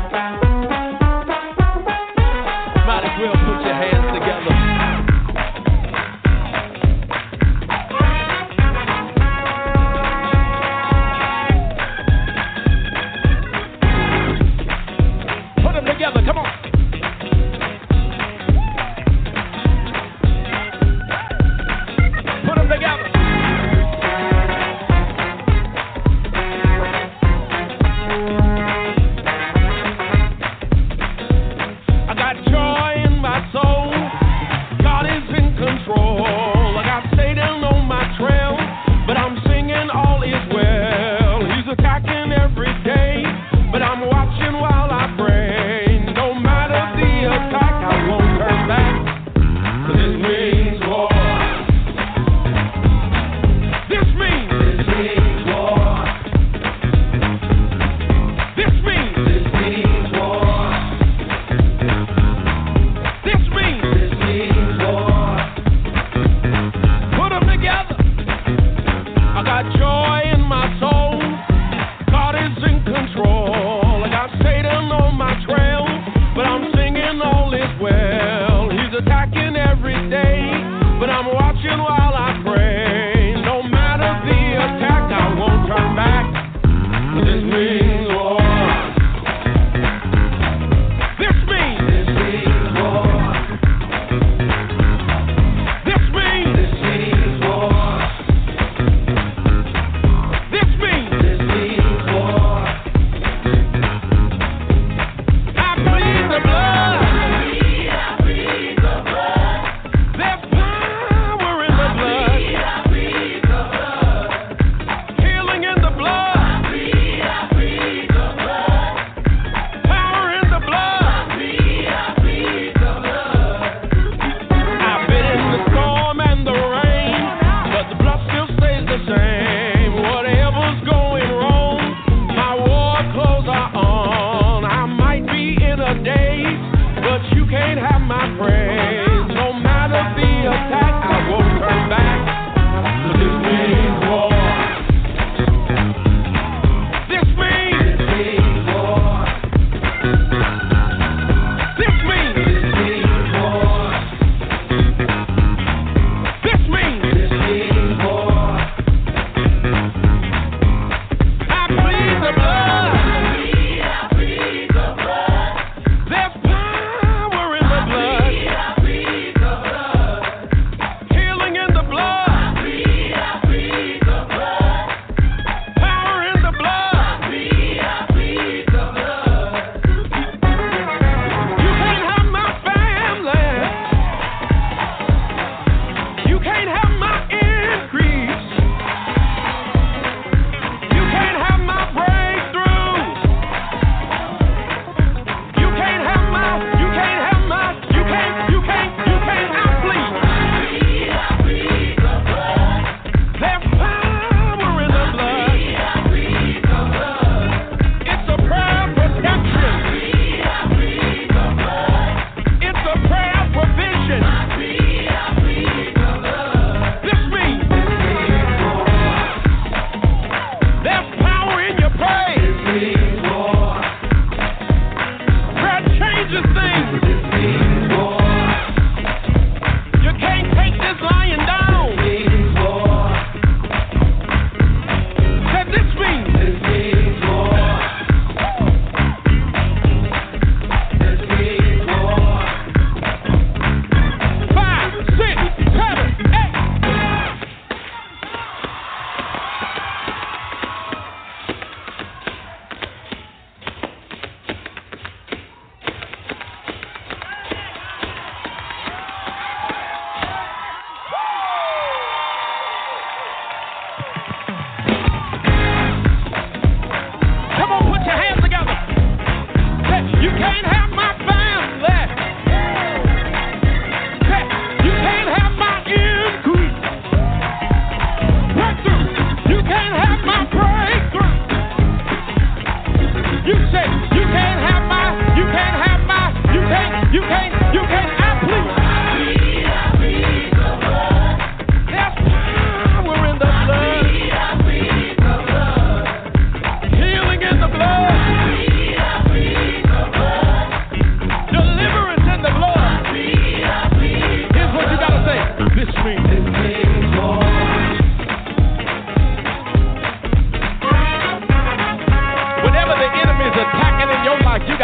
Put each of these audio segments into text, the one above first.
Might as well put your hands together. Put them together, come on. Put them together.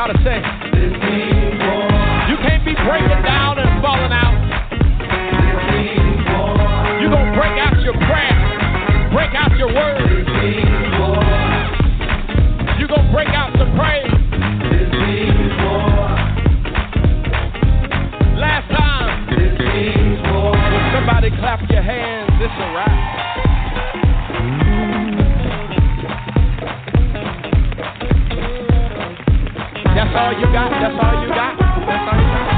gotta say. You can't be breaking down and falling out. You gonna break out your prayer, break out your words. You gonna break out the praise. Last time, when somebody clap your hands, it's a wrap. That's all you got. That's all you got. That's all you got.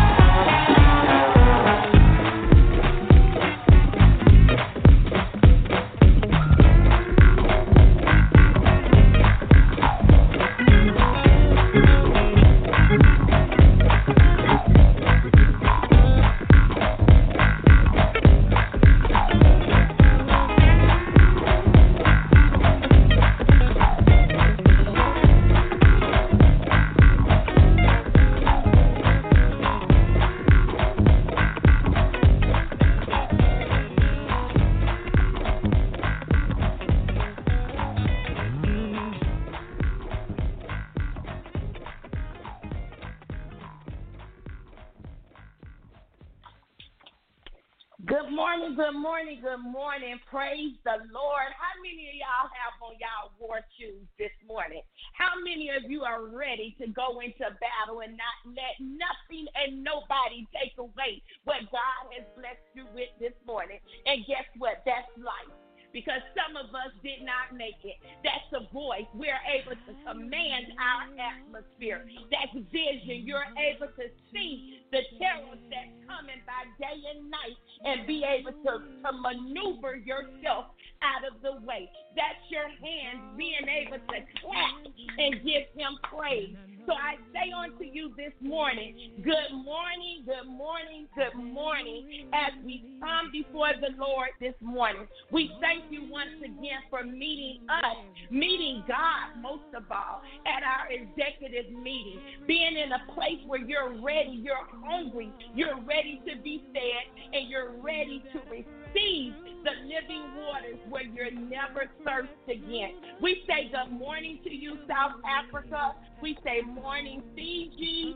Good morning. Praise the Lord. How many of y'all have on y'all war shoes this morning? How many of you are ready to go into battle and not let nothing and nobody take away what God has blessed you with this morning? And guess what? That's life. Because some of us did not make it. That's a voice. We're able to command our atmosphere. That's vision. You're able to see the terrors that's coming by day and night and be able to maneuver yourself out of the way. That's your hands being able to clap and give him praise. So I say unto you this morning, good morning, good morning, good morning, as we come before the Lord this morning. We thank you once again for meeting us, meeting God most of all, at our executive meeting, being in a place where you're ready, you're hungry, you're ready to be fed, and you're ready to receive the living waters where you'll never thirst again. We say good morning to you, South Africa. We say morning, Fiji,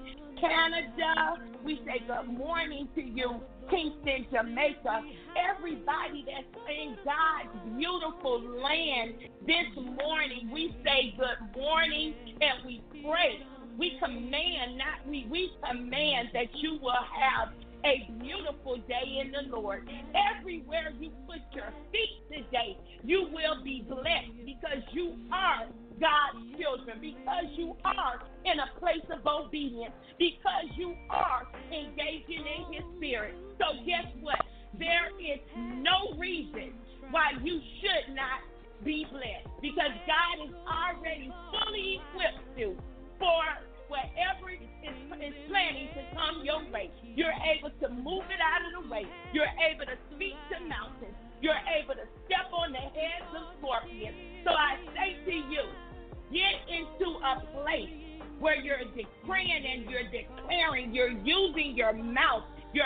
Canada. We say good morning to you, Kingston, Jamaica. Everybody that's in God's beautiful land this morning, we say good morning and we pray. We command, we command that you will have a beautiful day in the Lord. Everywhere you put your feet today, you will be blessed because you are God's children, because you are in a place of obedience, because you are engaging in his spirit. So guess what? There is no reason why you should not be blessed, because God has already fully equipped you for whatever is planning to come your way. You're able to move it out of the way. You're able to speak to mountains. You're able to step on the heads of scorpions. So I say to you, get into a place where you're decreeing and you're declaring. You're using your mouth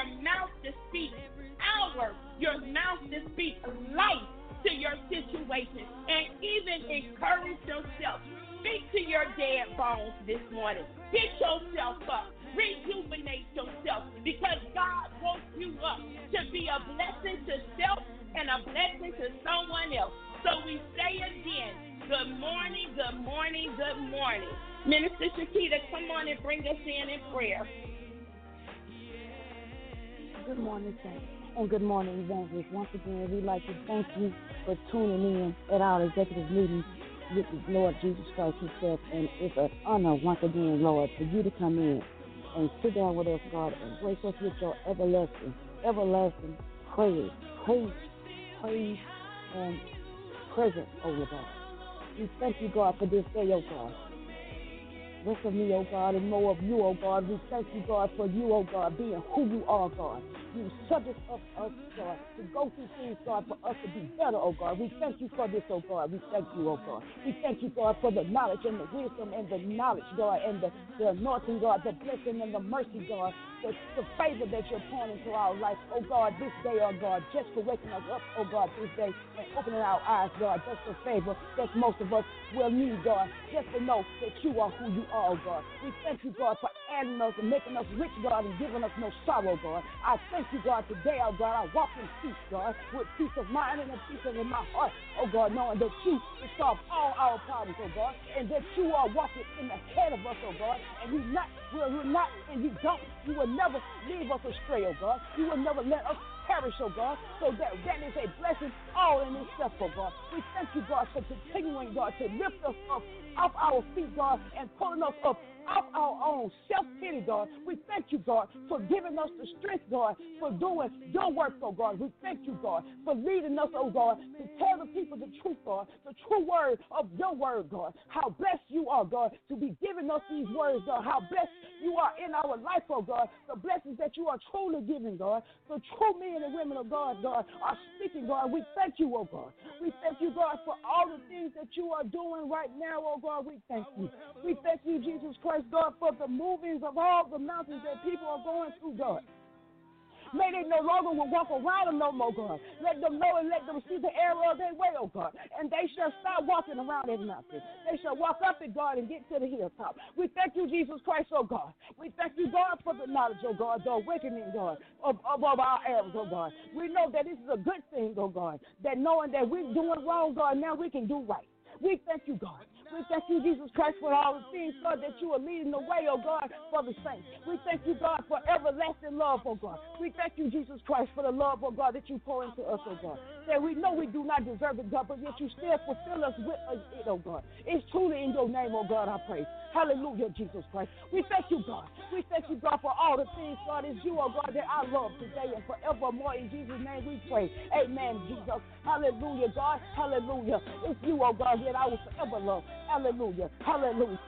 to speak power, your mouth to speak life to your situation, and even encourage yourself. Speak to your dead bones this morning. Get yourself up. Rejuvenate yourself, because God wants you up to be a blessing to self and a blessing to someone else. So we say again, good morning, good morning, good morning. Minister Shakita, come on and bring us in prayer. Good morning, Saints, and good morning, Evangelists. Once again, we'd like to thank you for tuning in at our executive meeting with the Lord Jesus Christ himself. And it's an honor, once again, Lord, for you to come in and sit down with us, God, and grace us with your everlasting praise, and presence, oh God. We thank you, God, for this day, oh God. Less of me, oh God, and more of you, oh God. We thank you, God, for you, oh God, being who you are, God. You subject of us, God, to go through things, God, for us to be better, oh God. We thank you for this, oh God. We thank you, oh God. We thank you, God, for the knowledge and the wisdom and the knowledge, God, and the anointing, God, the blessing and the mercy, God, the favor that you're pouring into our life, oh God, this day, oh God, just for waking us up, oh God, this day, and opening our eyes, God, just for favor that most of us will need, God, just to know that you are who you are, oh God. We thank you, God, for adding us and making us rich, God, and giving us no sorrow, God. I thank you, God, today, oh God, I walk in peace, God, with peace of mind and a peace in my heart, oh God, knowing that you will solve all our problems, oh God, and that you are walking in the head of us, oh God, and we're not, and you will never leave us astray, oh God. You will never let us perish, oh God. So that is a blessing all in itself, oh God. We thank you, God, for continuing, God, to lift us up off our feet, God, and pulling us up off our own self-pity, God. We thank you, God, for giving us the strength, God, for doing your work, oh God. We thank you, God, for leading us, oh God, to tell the people the truth, God, the true word of your word, God. How blessed you are, God, to be giving us these words, God. How blessed you are in our life, oh God. The blessings that you are truly giving, God. The true men and women of God, God, are speaking, God. We thank you, oh God. We thank you, God, for all the things that you are doing right now, oh God. We thank you. We thank you, Jesus Christ, God, for the movings of all the mountains that people are going through, God. May they no longer will walk around them no more, God. Let them know and let them see the error of their way, oh God. And they shall stop walking around that mountain. They shall walk up it, God, and get to the hilltop. We thank you, Jesus Christ, oh God. We thank you, God, for the knowledge, oh God, the awakening, God, of our errors, oh God. We know that this is a good thing, oh God, that knowing that we're doing wrong, God, now we can do right. We thank you, God. We thank you, Jesus Christ, for all the things, God, that you are leading the way, oh God, for the saints. We thank you, God, for everlasting love, oh God. We thank you, Jesus Christ, for the love, oh God, that you pour into us, oh God. That we know we do not deserve it, God, but yet you still fulfill us with it, oh God. It's truly in your name, oh God, I pray. Hallelujah, Jesus Christ. We thank you, God. We thank you, God, for all the things, God, it's you, oh God, that I love today and forevermore. In Jesus' name we pray. Amen, Jesus. Hallelujah, God. Hallelujah. It's you, oh God, that I will forever love. Hallelujah. Hallelujah.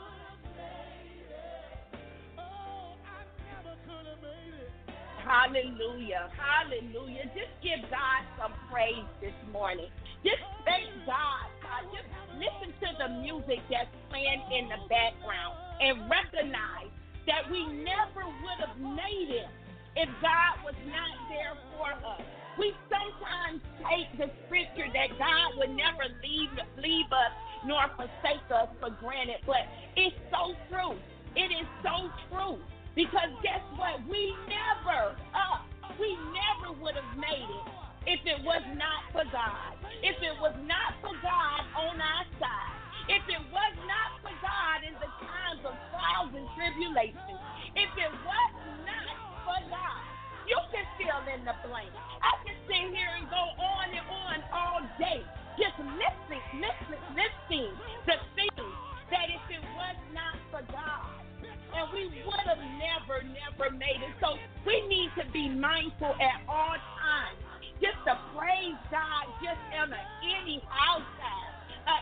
Hallelujah. Hallelujah. Just give God some praise this morning. Just thank God. Just listen to the music that's playing in the background and recognize that we never would have made it if God was not there for us. We sometimes take the scripture that God would never leave us nor forsake us for granted, but it's so true. It is so true. Because guess what? We never would have made it if it was not for God. If it was not for God on our side. If it was not for God in the times of trials and tribulations. If it was not for God. You can fill in the blank. I can sit here and go on and on all day just listing the things that if it was not for God, and we would have never made it. So we need to be mindful at all times just to praise God just on any outside,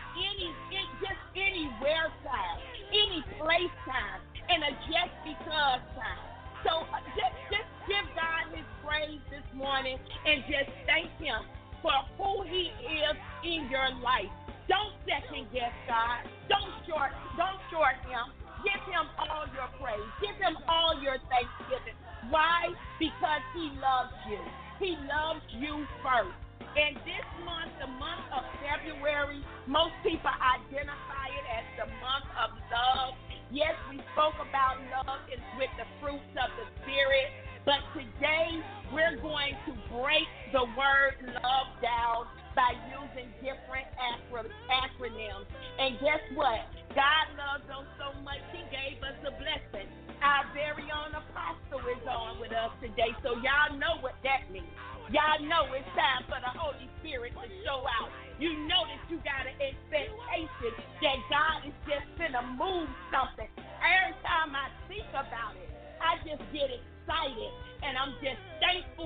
just anywhere time, any place time, and a just because time. So just give God his praise this morning and just thank him for who he is in your life. Don't second guess God. Don't short him. Give him all your praise. Give him all your thanksgiving. Why? Because he loves you. He loves you first. And this month, the month of February, most people identify it as the month of love. Yes, we spoke about love with the fruits of the Spirit, but today we're going to break the word love down by using different acronyms. And guess what? God loves us so much, he gave us a blessing. Our very own apostle is on with us today, so y'all know what that means. Y'all know it's time for the Holy Spirit to show out. You know that you got an expectation that God is just going to move something. Every time I think about it, I just get excited, and I'm just thankful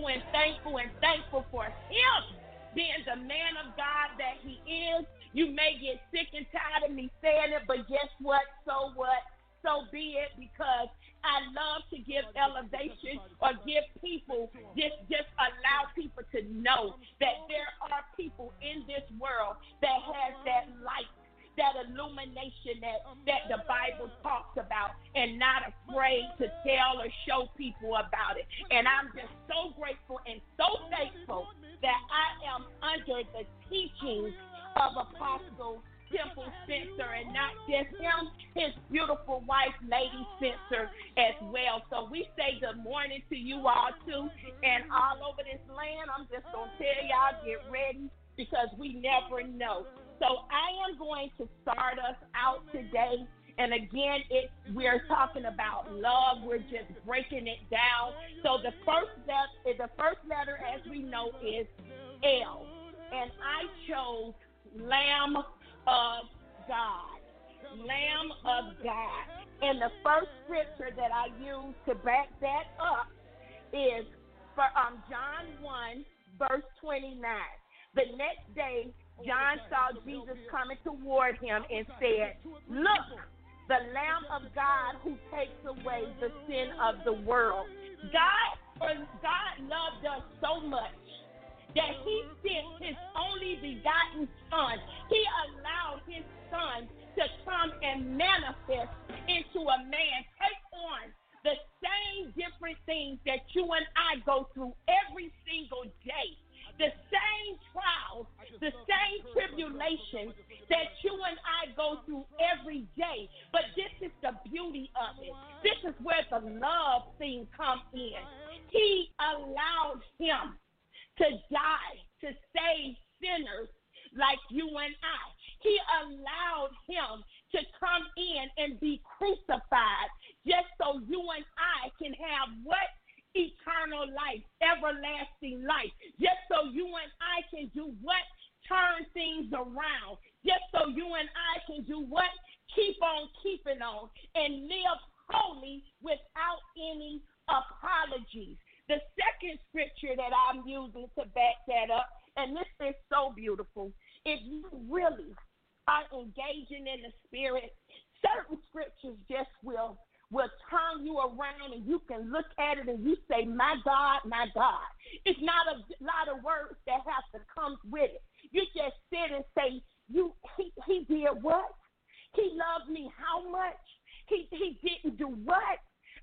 for him being the man of God that he is. You may get sick and tired of me saying it, but guess what? So what? So be it, because I love to give elevation or give people, just allow people to know that there are people in this world that has that light, that illumination that the Bible talks about, and not afraid to tell or show people about it. And I'm just so grateful and so thankful that I am under the teachings of Apostle Temple Spencer, and not just him, his beautiful wife, Lady Spencer, as well. So we say good morning to you all, too. And all over this land, I'm just going to tell y'all, get ready, because we never know. So I am going to start us out today. And again, we're talking about love. We're just breaking it down. So the first letter, as we know, is L. And I chose Lamb of God. Lamb of God. And the first scripture that I use to back that up is for John 1, verse 29. The next day, John saw Jesus coming toward him and said, "Look, the Lamb of God who takes away the sin of the world." God loved us so much that he sent his only begotten Son. He allowed his Son to come and manifest into a man, take on the same different things that you and I go through every single day. The same trials, the same tribulations that you and I go through every day. But this is the beauty of it. This is where the love thing comes in. He allowed him to die, to save sinners like you and I. He allowed him to come in and be crucified just so you and I can have what? Eternal life, everlasting life. Just so you and I can do what? Turn things around. Just so you and I can do what? Keep on keeping on and live holy without any apologies. The second scripture that I'm using to back that up, and this is so beautiful, if you really are engaging in the spirit, certain scriptures just will turn you around, and you can look at it and you say, my God, my God. It's not a lot of words that have to come with it. You just sit and say, he did what? He loved me how much? He didn't do what?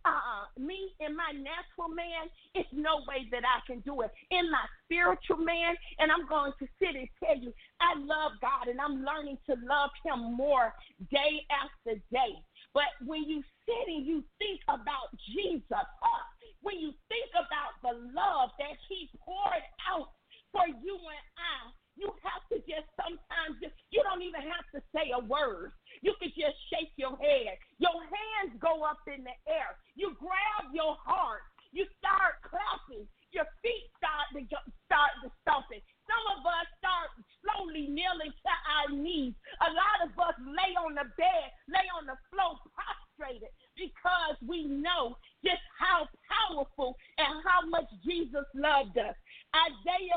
Me and my natural man, it's no way that I can do it. In my spiritual man, and I'm going to sit and tell you, I love God, and I'm learning to love him more day after day. But when you sit and you think about Jesus, when you think about the love that he poured out for you and I, you have to just sometimes, you don't even have to say a word. You can just shake your head. Your hands go up in the air. You grab your heart. You start clapping. Your feet start to stomping. Some of us start slowly kneeling to our knees. A lot of us lay on the bed, lay on the floor prostrated, because we know just how powerful and how much Jesus loved us. Isaiah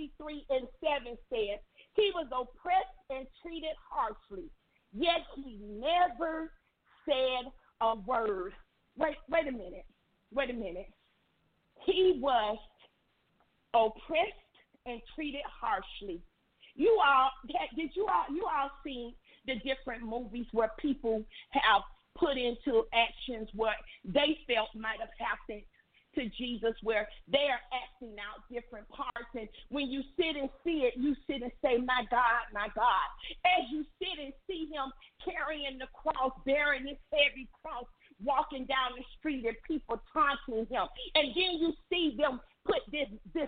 53:7 says, he was oppressed and treated harshly, yet he never said a word. Wait a minute. He was oppressed and treated harshly. You all seen the different movies where people have put into actions what they felt might have happened to Jesus, where they are acting out different parts, and when you sit and see it, you sit and say, my God, my God. As you sit and see him carrying the cross, bearing his heavy cross, walking down the street and people taunting him, and then you see them put these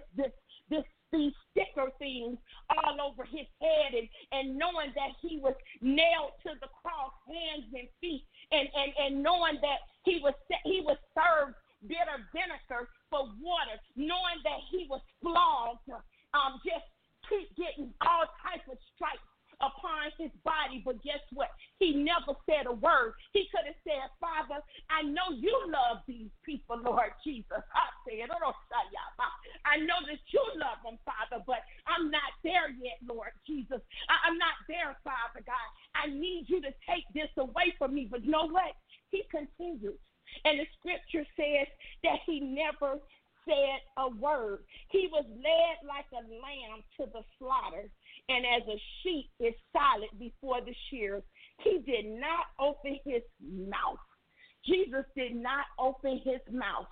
sticker things all over his head, and knowing that he was nailed to the cross, hands and feet, and knowing that he was served bitter vinegar for water, knowing that he was flogged, just keep getting all types of stripes upon his body. But guess what? He never said a word. He could have said, Father, I know you love these people, Lord Jesus. I know that you love them, Father, but I'm not there yet, Lord Jesus. I'm not there, Father God. I need you to take this away from me. But you know what? He continued. And the scripture says that he never said a word. He was led like a lamb to the slaughter, and as a sheep is silent before the shearers, he did not open his mouth. Jesus did not open his mouth.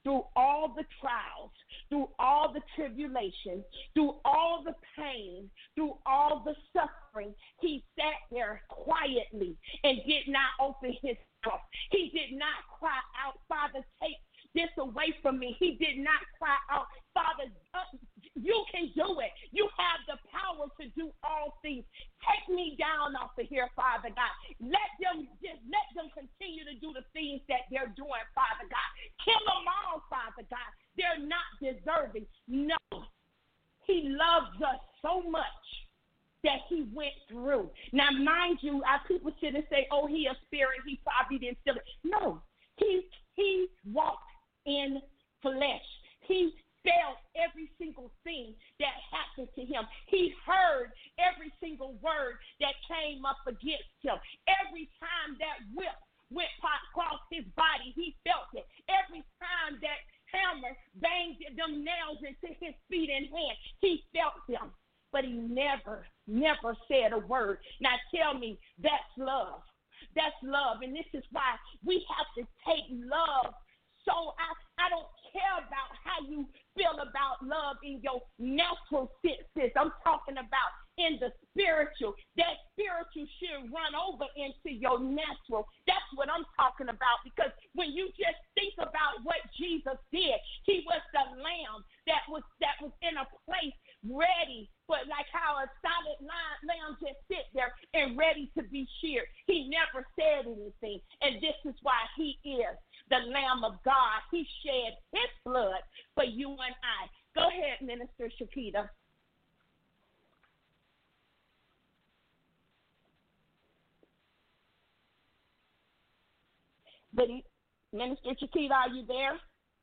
through all the trials, through all the tribulations, through all the pain, through all the suffering, he sat there quietly and did not open his mouth. He did not cry out, Father, take this away from me. He did not cry out, Father, you can do it. You have the power to do all things. Take me down off of here, Father God. Let them continue to do the things that they're doing, Father God. Kill them all, Father God. They're not deserving. No. He loves us so much that he went through. Now, mind you, our people sit and say, oh, he a spirit. He probably didn't steal it. No. He walked in flesh. He felt every single thing that happened to him. He heard every single word that came up against him. Every time that whip went across his body, he felt it. Every time that hammer banged them nails into his feet and hands, he felt them. But he never said a word. Now tell me, that's love. That's love. And this is why we have to take love. So I don't care about how you feel about love in your natural senses. I'm talking about in the spiritual. That spiritual should run over into your natural. That's what I'm talking about, because when you just think about what Jesus did, he was the lamb that was in a place ready, but like how a solid lamb just sit there and ready to be sheared. He never said anything, and this is why he is the Lamb of God. He shed his blood for you and I. Go ahead, Minister Shakita. Minister Shakita, are you there?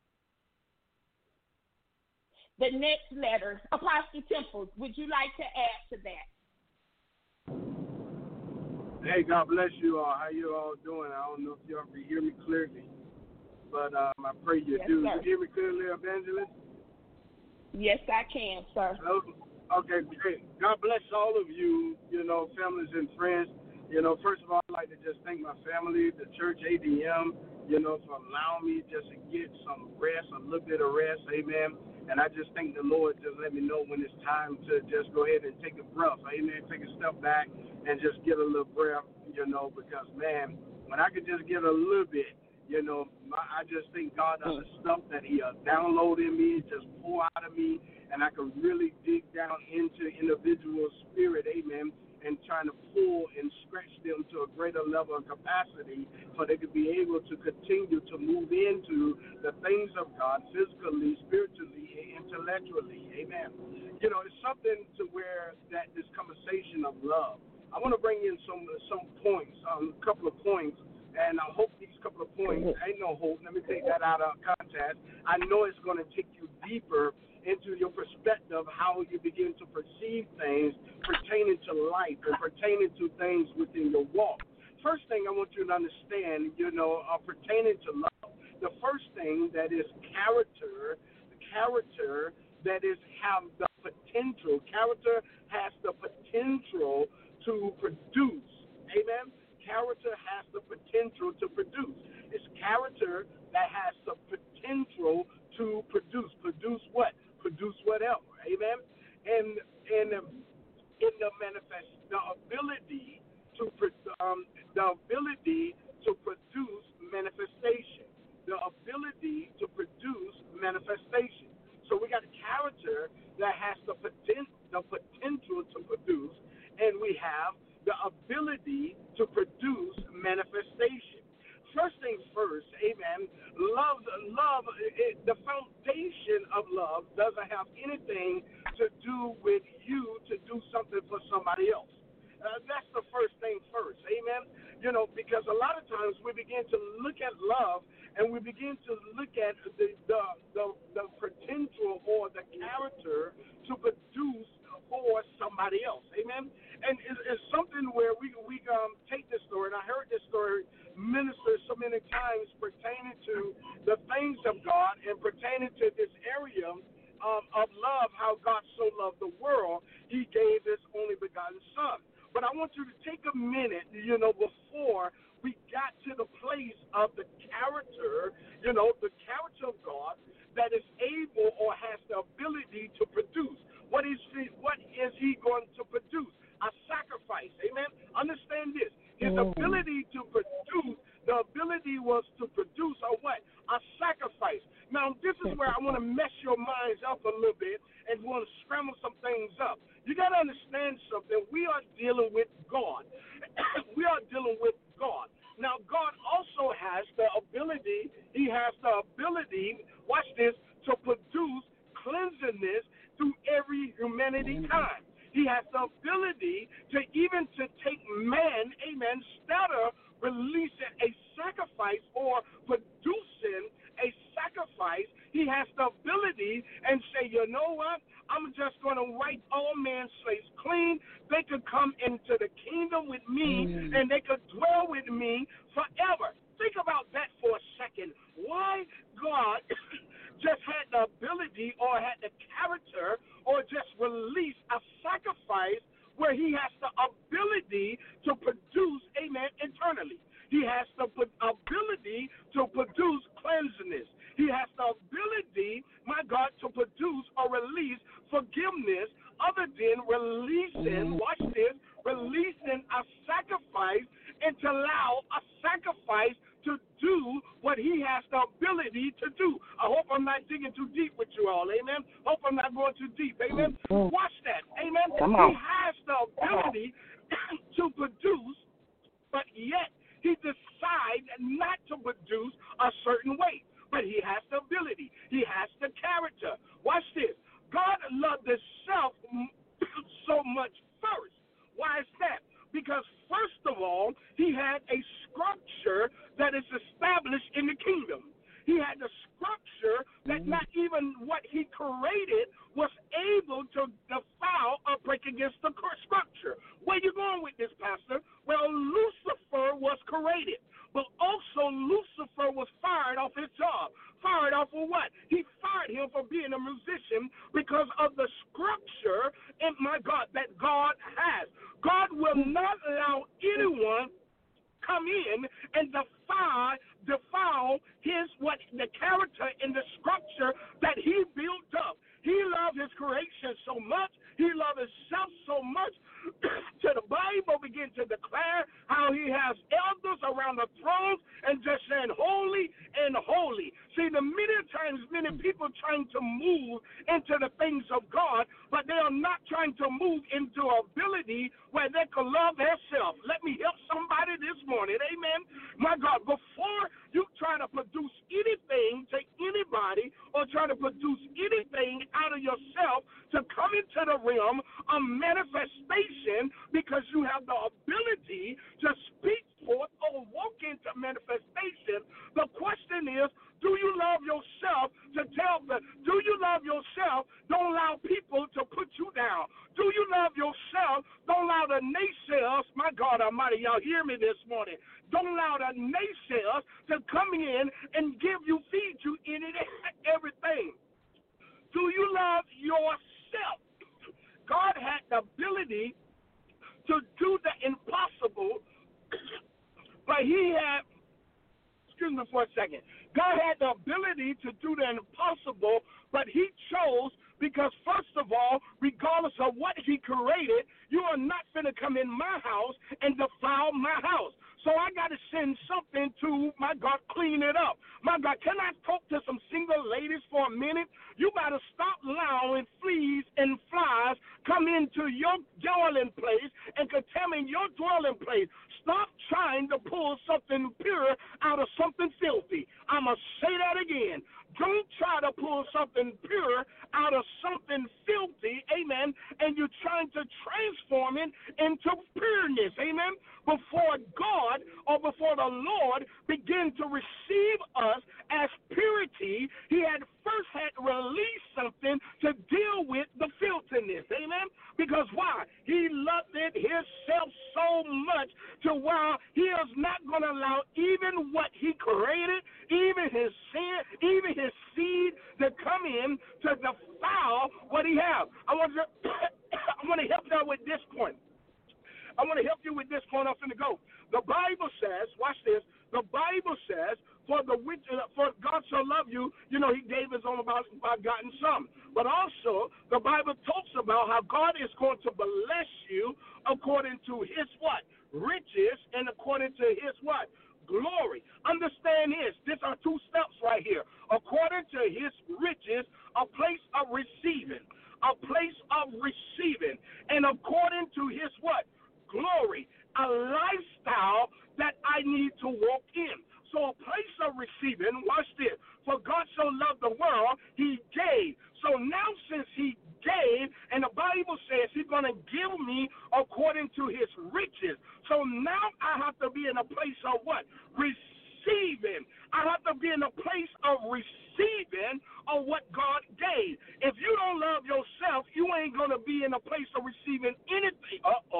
The next letter, Apostle Temple, would you like to add to that? Hey, God bless you all. How you all doing? I don't know if y'all can hear me clearly, but I pray you do. Sir. You hear me clearly, Evangelist? Yes, I can, sir. Okay, great. God bless all of you, families and friends. First of all, I'd like to just thank my family, the church, ADM, for allowing me just to get some rest, a little bit of rest. Amen. And I just thank the Lord just let me know when it's time to just go ahead and take a breath. Amen. Take a step back and just get a little breath, because, man, when I could just get a little bit, I just thank God of the stuff that he downloaded in me, just pour out of me, and I can really dig down into individual spirit, amen, and trying to pull and stretch them to a greater level of capacity so they could be able to continue to move into the things of God physically, spiritually, and intellectually. Amen. It's something to where that this conversation of love. I want to bring in some points, a couple of points, and I hope these couple of points, ain't no hope, let me take that out of context. I know it's going to take you deeper into your perspective, how you begin to perceive things pertaining to life and pertaining to things within your walk. First thing I want you to understand, pertaining to love, the first thing that is character that is have the potential. Character has the potential to produce. Amen? Character has the potential to produce. It's character that has the potential to produce. Produce what? Produce whatever. Amen? And in the manifest, the ability to produce manifestation. The ability to produce manifestation. So we got a character that has the potential to produce, and we have the ability to produce manifestation. First things first, amen, love, the foundation of love doesn't have anything to do with you to do something for somebody else. That's the first thing first, amen, because a lot of times we begin to look at love and we begin to look at the potential or the character to produce for somebody else, amen. And it's something where we take this story, and I heard this story minister so many times pertaining to the things of God and pertaining to this area of love, how God so loved the world, he gave his only begotten son. But I want you to take a minute, before we got to the place of the character, the character of God, that is able or has the ability to produce. What is he going to produce? A sacrifice. Amen. Understand this. His ability to produce, the ability was to produce a what? A sacrifice. Now, this is where I want to mess your minds up a little bit and want to scramble some things up. You got to understand something. We are dealing with God. We are dealing with God. Now, God also has the ability, he has the ability, watch this, to produce cleanliness through every humanity time. He has the ability to even to take man, amen, instead of releasing a sacrifice or producing a sacrifice, he has the ability and say, you know what, I'm just going to wipe all man's slates clean. They could come into the kingdom with me and they could dwell with me forever. Think about that for a second. Why God just had the ability or had the character or just release a sacrifice where he has the ability to produce, amen, internally. He has the ability to produce cleanliness. He has the ability, my God, to produce or release forgiveness other than releasing, watch this, releasing a sacrifice and to allow a sacrifice to do what he has the ability to do. I hope I'm not digging too deep with you all, amen? Hope I'm not going too deep, amen? Watch that, amen? He has the ability to produce, but yet he decides not to produce a certain way. But he has the ability. He has the character. Watch this. God loved himself so much first. Why is that? Because first of all, he had a structure that is established in the kingdom. He had a structure that not even what he created was able to defile or break against the structure. Where you going with this, Pastor? Well, Lucifer was created, but also Lucifer was fired off his job. Fired off of what? He fired him for being a musician because of the structure, and my God, that God has. God will not allow anyone come in and defile his the character and the structure that he built up. He loved his creation so much. He loved himself so much. To the Bible begin to declare how he has elders around the throne and just saying holy and holy. See, many times many people trying to move into the things of God, but they are not trying to move into ability where they can love themselves. Let me help somebody this morning, amen. My God, before you try to produce anything to anybody or try to produce anything out of yourself to come into the realm of manifestation, because you have the ability to speak forth or walk into manifestation, the question is, do you love yourself to tell them? Do you love yourself? Don't allow people to put you down. Do you love yourself? Don't allow the naysayers, my God Almighty, y'all hear me this morning. Don't allow the naysayers to come in and feed you everything. Do you love yourself? God had the ability to do the impossible, but he had, excuse me for a second, God had the ability to do the impossible, but he chose, because first of all, regardless of what he created, you are not going to come in my house and defile my house. So I got to send something to, my God, clean it up. My God, can I talk to some single ladies for a minute? You got to stop allowing fleas and flies come into your dwelling place and contaminate your dwelling place. Stop trying to pull something pure out of something filthy. I'm going to say that again. Don't try to pull something pure out of something filthy, amen, and you're trying to transform it into pureness, amen. Before God or before the Lord begin to receive us as purity, he had to release something to deal with the filthiness, amen. Because why? He loved it himself so much to where he is not going to allow even what he created, even his sin, even his seed to come in to defile what he has. I want to help you out with this point. I want to help you with this point. I'm going to go. The Bible says, watch this, the Bible says, For God so loved you, he gave his only begotten son. But also, the Bible talks about how God is going to bless you according to his what? Riches, and according to his what? Glory. Understand this. These are two steps right here. According to his riches, a place of receiving. A place of receiving. And according to his what? Glory. A lifestyle that I need to walk in. So a place of receiving, watch this. For God so loved the world, he gave. So now since he gave, and the Bible says he's going to give me according to his riches. So now I have to be in a place of what? Receiving. I have to be in a place of receiving of what God gave. If you don't love yourself, you ain't going to be in a place of receiving anything.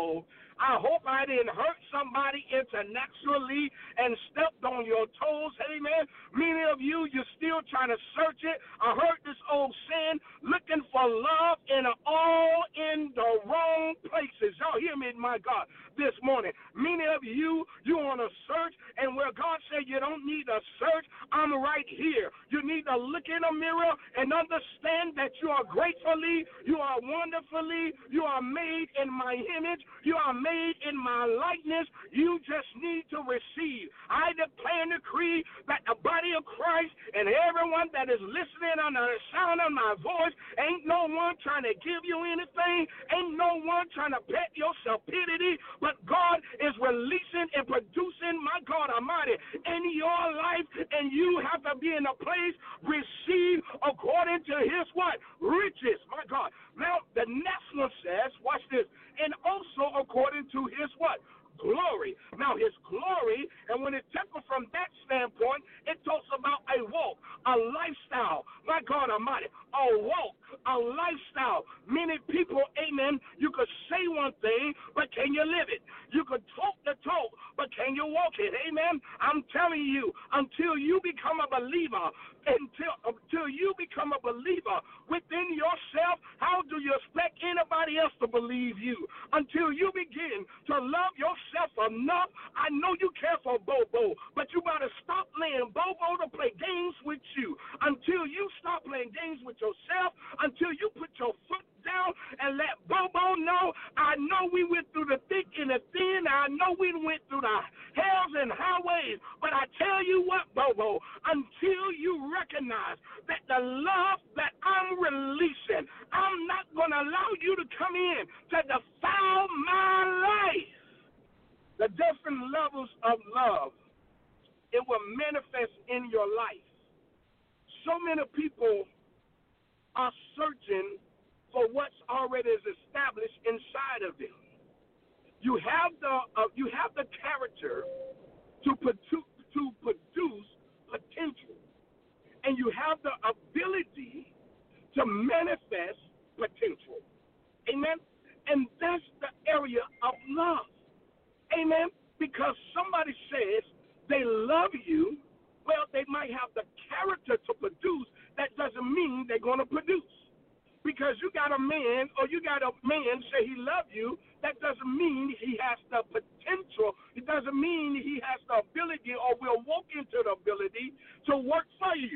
I hope I didn't hurt somebody internationally and stepped on your toes. Amen. Many of you, you're still trying to search it. I heard this old saying, looking for love in all in the wrong places. Y'all hear me, my God, this morning. Many of you, you want to search, and where God said you don't need to search, I'm right here. You need to look in a mirror and understand that you are gratefully, you are wonderfully, you are made in my image, you are made in my likeness. You just need to receive. I declare and decree that the body of Christ and everyone that is listening under the sound of my voice, ain't no one trying to give you anything, ain't no one trying to pet your stupidity, but God is releasing and producing, my God Almighty, in your life, and you have to be in a place, receive according to his what? Riches, my God. Now, the next one says, watch this, and also according to his what? Glory. Now, his glory, and when it taken from that standpoint, it talks about a walk, a lifestyle. My God Almighty, a walk, a lifestyle. Many people, amen, you could say one thing, but can you live it? You could talk the talk, but can you walk it? Amen. I'm telling you, until you become a believer, until you become a believer within yourself, how do you expect anybody else to believe you? Until you begin to love yourself enough. I know you care for Bobo, but you got to stop letting Bobo to play games with you. Until you stop playing games with yourself, until you put your foot down and let Bobo know, I know we went through the thick and the thin, I know we went through the hells and highways, but I tell you what, Bobo, until you recognize that the love that I'm releasing, I'm not going to allow you to come in to defile my life. The different levels of love, it will manifest in your life. So many people are searching for what's already is established inside of them. You have the character to produce potential, and you have the ability to manifest potential. Amen. And that's the area of love. Amen. Because somebody says they love you, well, they might have the character to produce. That doesn't mean they're going to produce. Because you got a man say he loves you, that doesn't mean he has the potential. It doesn't mean he has the ability or will walk into the ability to work for you.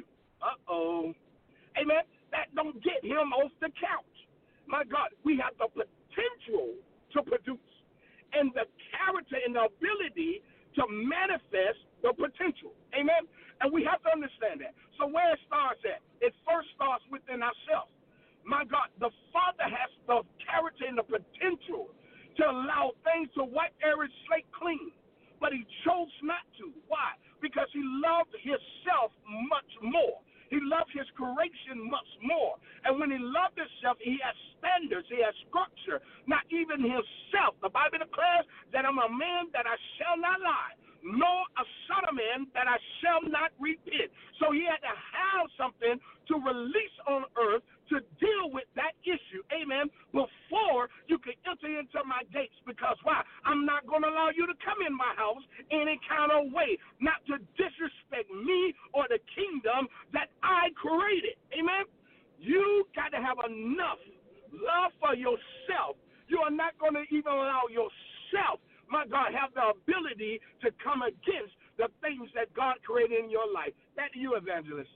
Amen. That don't get him off the couch. My God, we have the potential to produce and the character and the ability to manifest the potential. Amen. And we have to understand that. So where it starts at, it first starts within ourselves. My God, the Father has the character and the potential to allow things to wipe every slate clean, but he chose not to. Why? Because he loved himself much more. He loved his creation much more. And when he loved himself, he has standards, he has structure, not even himself. The Bible declares that I'm a man that I shall not lie, nor a son of man that I shall not repent. So he had to have something to release on earth to deal with that issue, amen, before you can enter into my gates. Because why? I'm not going to allow you to come in my house any kind of way, not to disrespect me or the kingdom that I created, amen. You got to have enough love for yourself. You are not going to even allow yourself, my God, have the ability to come against the things that God created in your life. Back to you, Evangelist.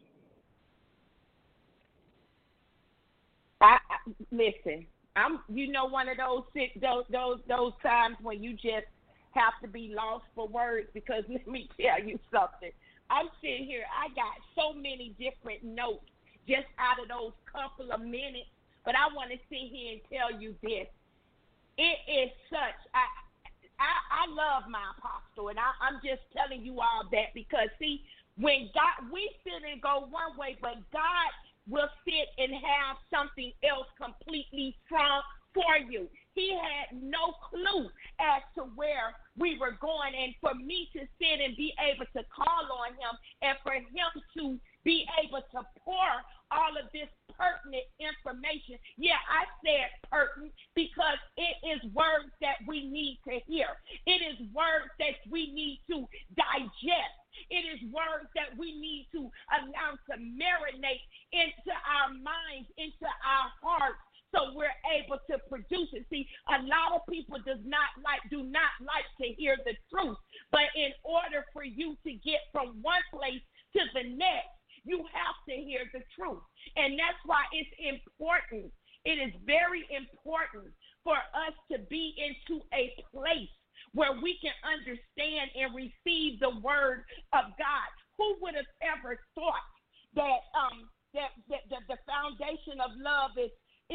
Listen, I'm one of those times when you just have to be lost for words, because let me tell you something. I'm sitting here, I got so many different notes just out of those couple of minutes, but I want to sit here and tell you this. It is such, I love my apostle, and I'm just telling you all that because, see, when God, we sit and go one way, but God will sit and have something else completely for you. He had no clue as to where we were going, and for me to sit and be able to call on him, and for him to be able to pour all of this pertinent information. Yeah, I said pertinent because it is words that we need to hear. It is words that we need to digest. It is words that we need to allow to marinate into our minds, into our hearts, so we're able to produce it. See, a lot of people do not like to hear the truth. But in order for you to get from one place to the next, you have to hear the truth. And that's why it's important. It is very important for us to be into a place where we can understand and receive the word of God. Who would have ever thought that the foundation of love is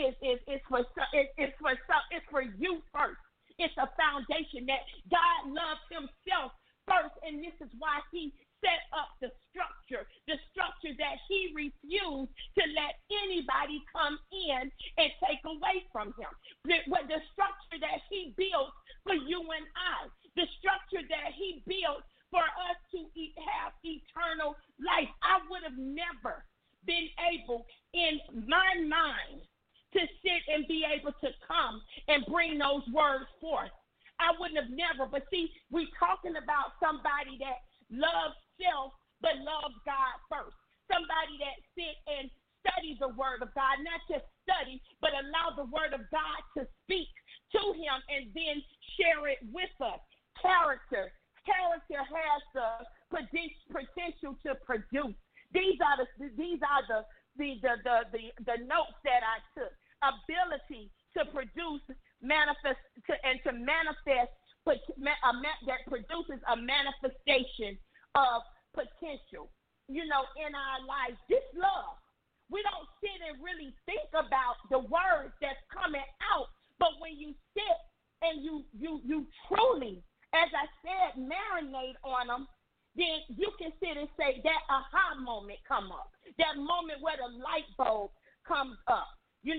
for you first. It's a foundation that God loves himself first, and this is why he set up the structure that he refused to let anybody come in and take away from him. The structure that he built for you and I, the structure that he built for us to have eternal life. I would have never been able in my mind to sit and be able to come and bring those words forth. I wouldn't have never. But see, we're talking about somebody that loves self but loves God first. Somebody that sit and study the word of God, not just study, but allow the word of God to speak to him and then share it with us. Character has the potential to produce. These are the notes that I took. Ability to produce, manifest, that produces a manifestation of potential. In our lives, this love. We don't sit and really think about the words that's coming out, but when you sit and you truly, as I said, marinate on them, then you can sit and say that aha moment come up, that moment where the light bulb comes up, and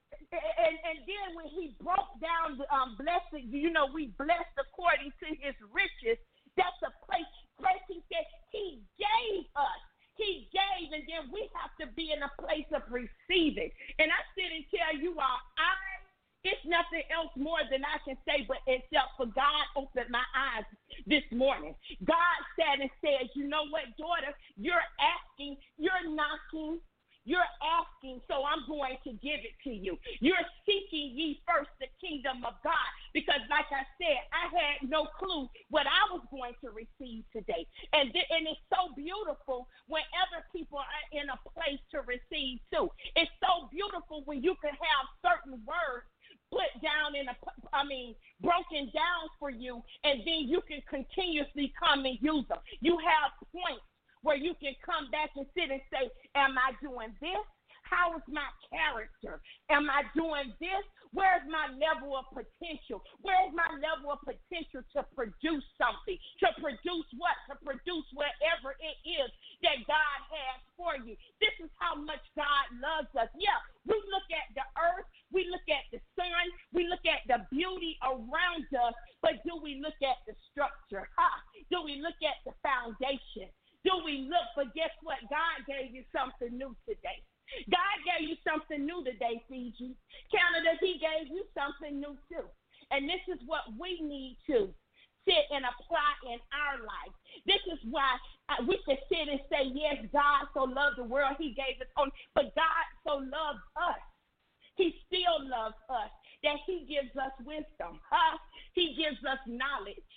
then when he broke down blessing, we blessed according to his riches. That's a place he said he gave us. He gave, and then we have to be in a place of receiving. And I sit and tell you all, it's nothing else more than I can say, but except for God opened my eyes this morning. God sat and said, you know what, daughter, you're asking, you're knocking, you're asking, so I'm going to give it to you. You're seeking ye first the kingdom of God, because like I said, I had no clue what I was going to receive today. And it's so beautiful whenever people are in a place to receive too. It's so beautiful when you can have certain words put down broken down for you, and then you can continuously come and use them. You have points where you can come back and sit and say, am I doing this? How is my character? Am I doing this? Where's my level of potential? Where's my level of potential to produce something? To produce what? To produce whatever it is that God has for you. This is how much God loves us. Yeah, we look at the earth, we look at the sun, we look at the beauty around us, but do we look at the structure? Do we look at the foundation? Do we look? But guess what? God gave you something new today. God gave you something new today, Fiji. Canada, he gave you something new too. And this is what we need to sit and apply in our life. This is why we can sit and say, yes, God so loved the world, he gave his own. But God so loved us. He still loves us, that he gives us wisdom. He gives us knowledge.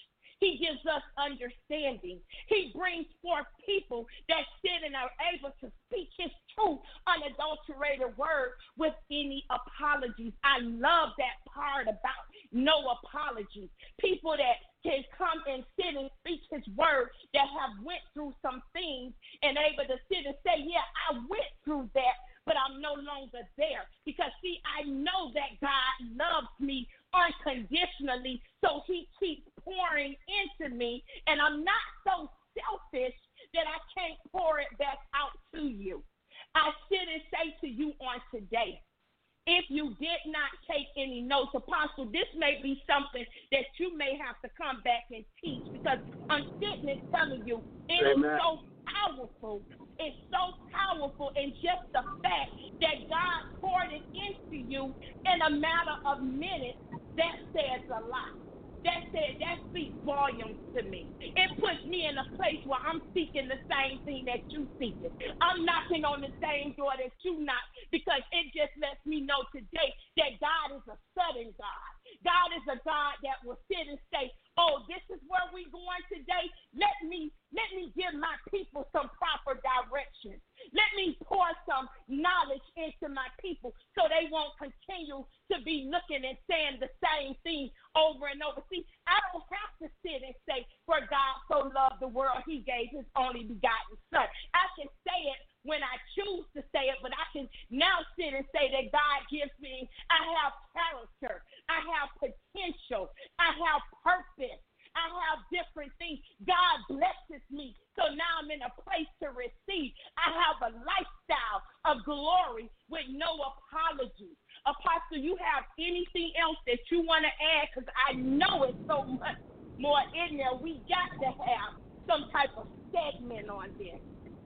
He gives us understanding. He brings forth people that sit and are able to speak his truth, unadulterated word with any apologies. I love that part about no apologies. People that can come and sit and speak his word, that have went through some things and able to sit and say, yeah, I went through that, but I'm no longer there. Because, see, I know that God loves me unconditionally, so he keeps pouring into me, and I'm not so selfish that I can't pour it back out to you. I sit and say to you on today, if you did not take any notes, Apostle, this may be something that you may have to come back and teach, because I'm sitting and telling you, it is so powerful. It's so powerful in just the fact that God poured it into you in a matter of minutes. That says a lot. That speaks volumes to me. It puts me in a place where I'm seeking the same thing that you seeking. I'm knocking on the same door that you knock, because it just lets me know today that God is a sudden God. God is a God that will sit and say, oh, this is where we're going today. Let me give my people some proper direction. Let me pour some knowledge into my people so they won't continue to be looking and saying the same thing over and over. See, I don't have to sit and say, for God so loved the world, he gave his only begotten son. I can say it when I choose to say it, but I can now sit and say that God gives me, I have character, I have potential, I have purpose, I have different things. God blesses me, so now I'm in a place to receive. I have a lifestyle of glory with no apologies. Apostle, you have anything else that you want to add? Because I know it's so much more in there. We got to have some type of segment on this.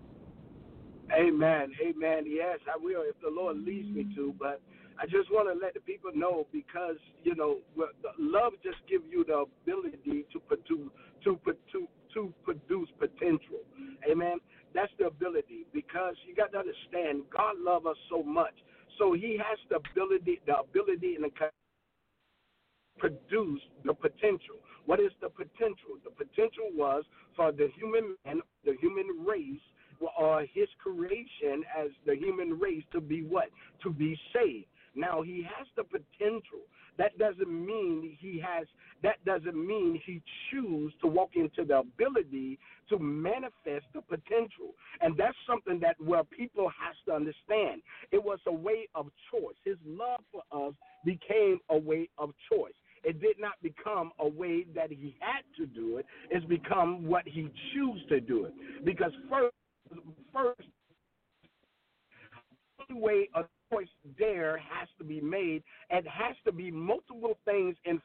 Amen. Amen. Yes, I will if the Lord leads me to. But I just want to let the people know, because, you know, love just gives you the ability to produce potential. Amen. That's the ability, because you got to understand, God loves us so much. So he has the ability and the produce the potential. What is the potential? The potential was for the human man, the human race, or his creation as the human race to be what? To be saved. Now he has the potential. That doesn't mean he chooses to walk into the ability to manifest the potential. And that's something that where people has to understand. It was a way of choice. His love for us became a way of choice. It did not become a way that he had to do it. It's become what he chose to do it. Because first, the way a choice there has to be made, and has to be multiple things in.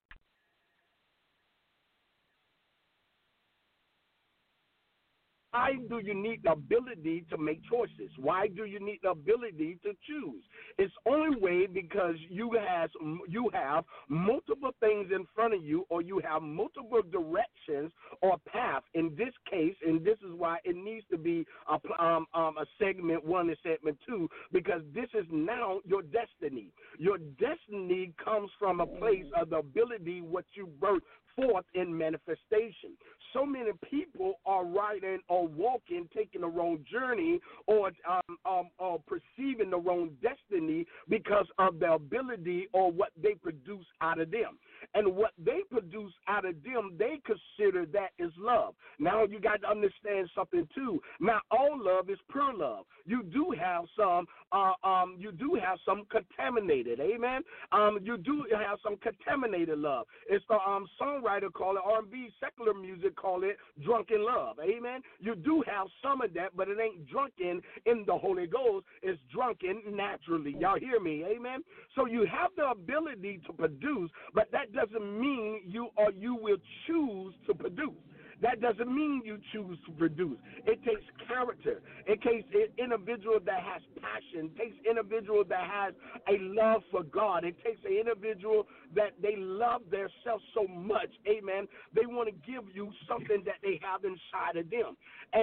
Why do you need the ability to make choices? Why do you need the ability to choose? It's only way because you have multiple things in front of you, or you have multiple directions or path. In this case, and this is why it needs to be a segment 1 and segment 2, because this is now your destiny. Your destiny comes from a place of the ability what you birth forth in manifestation. So many people are riding or walking, taking the wrong journey, or perceiving the wrong destiny because of the ability or what they produce out of them. And what they produce out of them, they consider that is love. Now you got to understand something too. Not all love is pure love. You do have some contaminated. Amen. You do have some contaminated love. It's the songwriter call it, R&B secular music call it drunken love. Amen. You do have some of that, but it ain't drunken in the Holy Ghost. It's drunken naturally. Y'all hear me? Amen. So you have the ability to produce, but that doesn't mean you will choose to produce. That doesn't mean you choose to produce. It takes character. It takes an individual that has passion. It takes an individual that has a love for God. It takes an individual that they love themselves so much, amen, they want to give you something that they have inside of them. And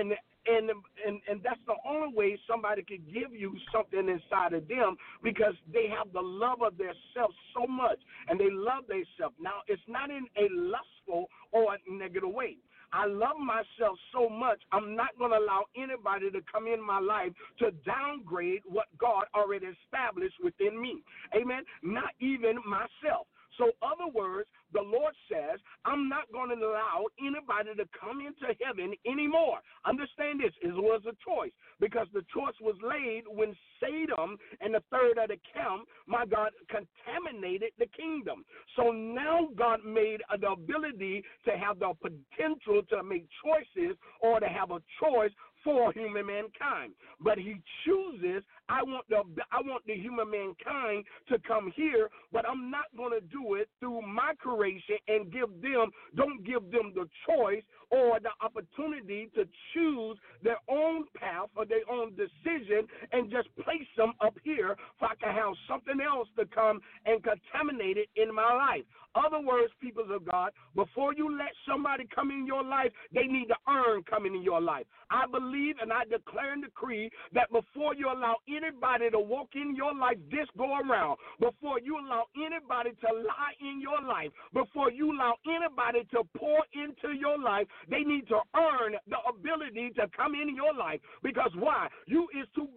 And that's the only way somebody can give you something inside of them, because they have the love of their self so much, and they love their self. Now, it's not in a lustful or a negative way. I love myself so much, I'm not going to allow anybody to come in my life to downgrade what God already established within me. Amen? Not even myself. So, other words, the Lord says, I'm not going to allow anybody to come into heaven anymore. Understand this. It was a choice, because the choice was laid when Satan and the third of the camp, my God, contaminated the kingdom. So now God made the ability to have the potential to make choices, or to have a choice for human mankind. But he chooses, I want the human mankind to come here, but I'm not going to do it through my creation and don't give them the choice or the opportunity to choose their own path or their own decision, and just place them up here so I can have something else to come and contaminate it in my life. Other words, people of God, before you let somebody come in your life, they need to earn coming in your life. I believe and I declare and decree that before you allow anybody to walk in your life this go around, before you allow anybody to lie in your life, before you allow anybody to pour into your life, they need to earn the ability to come in your life. Because why? You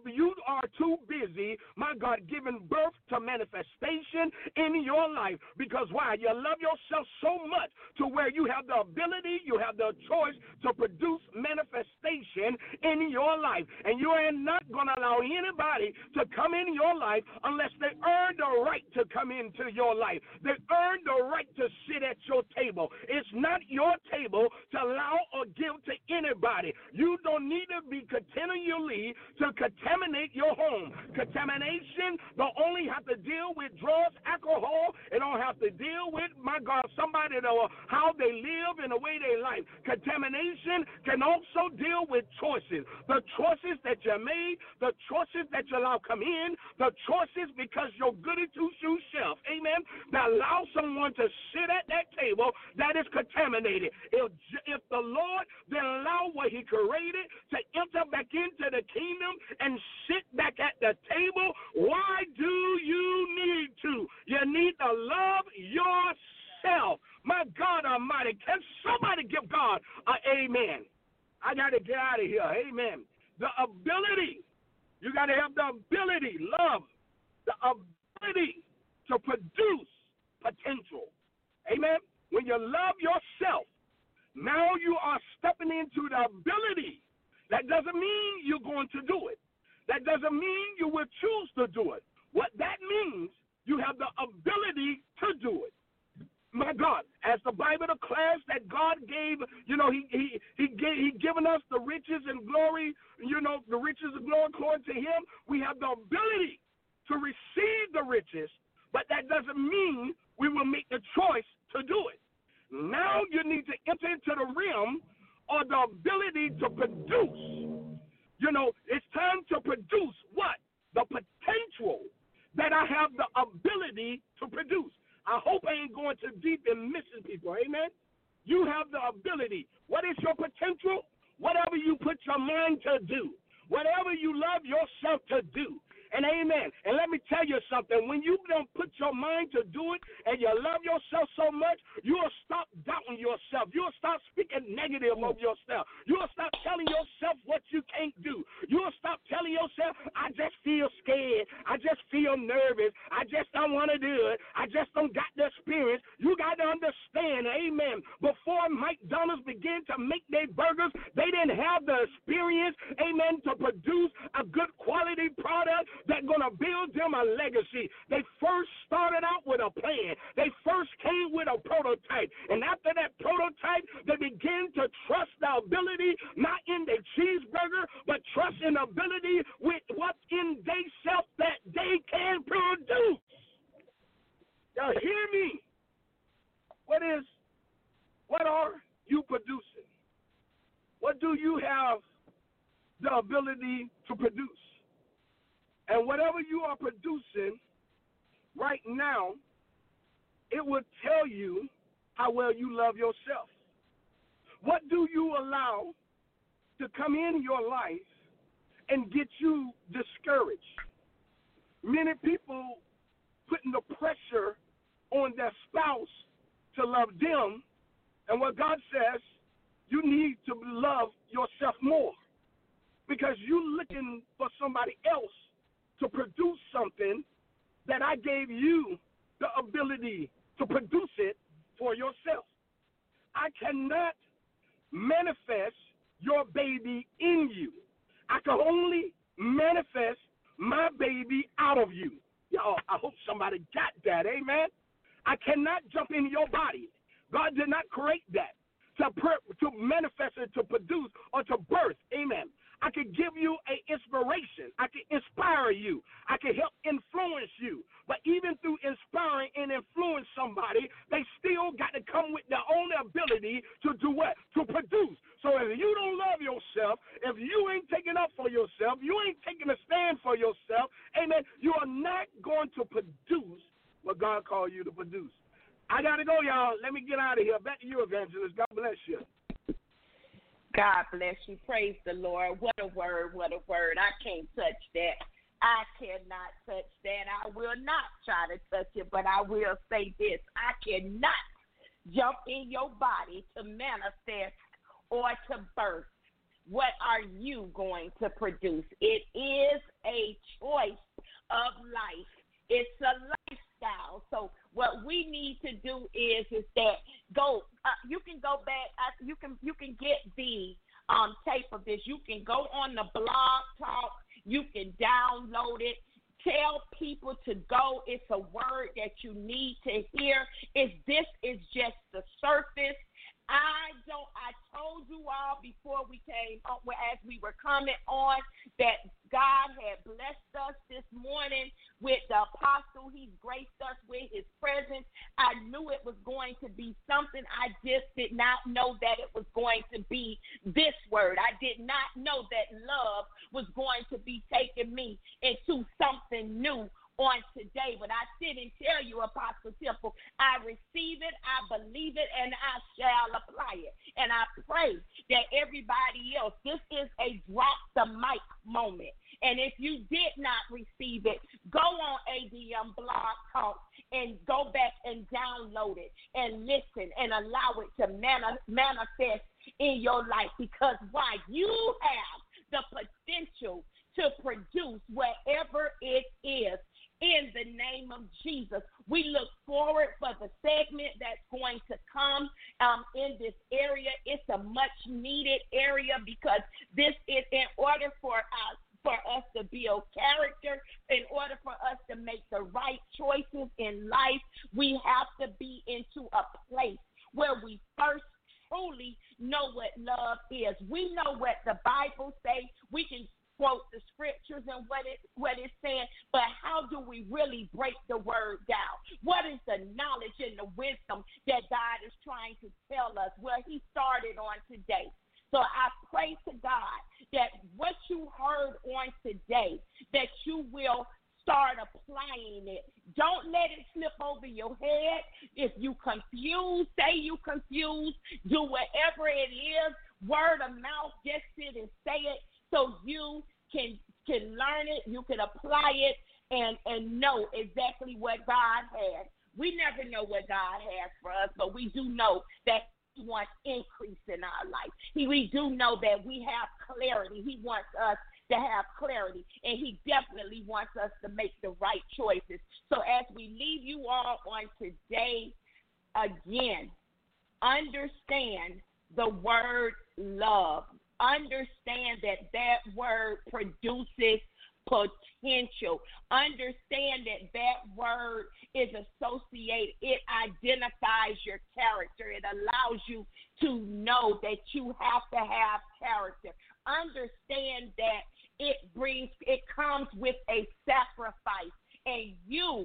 are too busy, my God, giving birth to manifestation in your life. Because why? You love yourself so much to where you have the ability, you have the choice to produce manifestation in your life. And you are not going to allow anybody to come in your life unless they earn the right to come into your life. They earn the right to sit at your table. It's not your table to allow or give to anybody. You don't need to be continually to contaminate your home. Contamination don't only have to deal with drugs, alcohol. It don't have to deal with, my God, somebody know how they live and the way they life. Contamination can also deal with choices. The choices that you made, the choices that you allow come in, the choices because you're goody two-shoes shelf, amen, that allow someone to sit at that table that is contaminated. If the Lord then allow what he created to enter back into the kingdom and sit back at the table, why do you need to? You need to love yourself. My God Almighty, can somebody give God an amen? I got to get out of here. Amen. The ability, you got to have the ability, love, the ability to produce potential. Amen. When you love yourself, now you are stepping into the ability. That doesn't mean you're going to do it. That doesn't mean you will choose to do it. What that means, you have the ability to do it. My God, as the Bible declares that God gave, he given us the riches and glory, the riches and glory according to him. We have the ability to receive the riches, but that doesn't mean we will make the choice to do it. Now you need to enter into the realm of the ability to produce. It's time to produce what? The potential that I have the ability to produce. I hope I ain't going too deep and missing people. Amen? You have the ability. What is your potential? Whatever you put your mind to do. Whatever you love yourself to do. And amen. And let me tell you something. When you don't put your mind to do it and you love yourself so much, you'll stop doubting yourself. You'll stop speaking negative of yourself. You'll stop telling yourself what you can't do. You'll stop telling yourself, I just feel scared. I just feel nervous. I just don't want to do it. I just don't got the experience. You got to understand, amen, before McDonald's began to make their burgers, they didn't have the experience, amen, to produce a good quality product that's going to build them a legacy. They first started out with a plan. They first came with a prototype. And after that prototype, they began to trust the ability, not in their cheeseburger, but trust in ability with what's in their self that they can produce. Y'all hear me? What are you producing? What do you have the ability to produce? And whatever you are producing right now, it will tell you how well you love yourself. What do you allow to come in your life and get you discouraged. Many people putting the pressure on their spouse to love them, and what God says, you need to love yourself more, because you're looking for somebody else to produce something that I gave you the ability to produce it for yourself. I cannot manifest your baby in you. I can only manifest my baby out of you. Y'all, I hope somebody got that, amen? I cannot jump in your body. God did not create that to manifest it, to produce, or to birth, amen? I can give you an inspiration. I can inspire you. I can help influence you. But even through inspiring and influence somebody, they still got to come with their own ability to do what? To produce. So if you don't love yourself, if you ain't taking up for yourself, you ain't taking a stand for yourself, amen, you are not going to produce what God called you to produce. I got to go, y'all. Let me get out of here. Back to you, Evangelist. God bless you. God bless you. Praise the Lord. What a word, what a word. I can't touch that. I cannot touch that. I will not try to touch it, but I will say this. I cannot jump in your body to manifest or to birth. What are you going to produce? It is a choice of life. It's a lifestyle. So what we need to do is that go. You can go back. You can get the tape of this. You can go on the Blog Talk. You can download it. Tell people to go. It's a word that you need to hear. This is just the surface. I told you all before we came on, as we were coming on, that God had blessed us this morning with the apostle. He's graced us with his presence. I knew it was going to be something. I just did not know that it was going to be this word. I did not know that love was going to be taking me into something new on today, but I didn't tell you, Apostle Temple. I receive it, I believe it, and I shall apply it. And I pray that everybody else, this is a drop the mic moment. And if you did not receive it, go on ADM Blog Talk and go back and download it and listen and allow it to manifest in your life. Because why? You have the potential to produce whatever it is. In the name of Jesus, we look forward for the segment that's going to come in this area. It's a much needed area, because this is in order for us to build character, in order for us to make the right choices in life, we have to be into a place where we first truly know what love is. We know what the Bible says. We can quote the scriptures and what it's saying, but how do we really break the word down? What is the knowledge and the wisdom that God is trying to tell us? Well, he started on today. So I pray to God that what you heard on today, that you will start applying it. Don't let it slip over your head. If you confused, say you confused, do whatever it is, word of mouth, just sit and say it, so you can learn it, you can apply it, and know exactly what God has. We never know what God has for us, but we do know that he wants increase in our life. We do know that we have clarity. He wants us to have clarity, and he definitely wants us to make the right choices. So as we leave you all on today, again, understand the word love. Understand that word produces potential. Understand that word is associated. It identifies your character. It allows you to know that you have to have character. Understand that it comes with a sacrifice, and you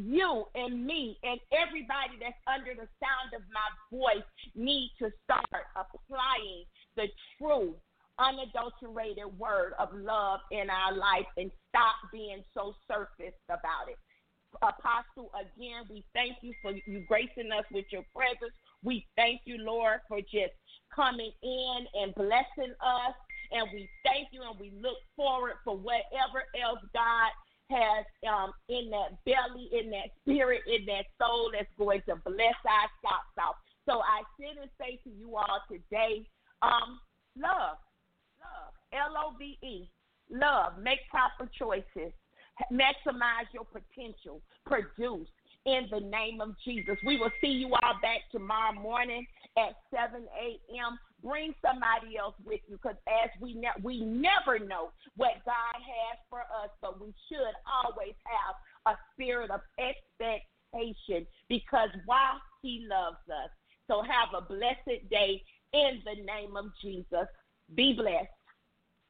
and me and everybody that's under the sound of my voice need to start applying the true, unadulterated word of love in our life and stop being so surfaced about it. Apostle, again, we thank you for you gracing us with your presence. We thank you, Lord, for just coming in and blessing us And we thank you, and we look forward for whatever else God has in that belly, in that spirit, in that soul that's going to bless our socks off. So I sit and say to you all today, love, L-O-V-E, love, make proper choices, maximize your potential, produce in the name of Jesus. We will see you all back tomorrow morning at 7 a.m. Bring somebody else with you, because as we never know what God has for us, but we should always have a spirit of expectation, because why? He loves us. So have a blessed day in the name of Jesus. Be blessed.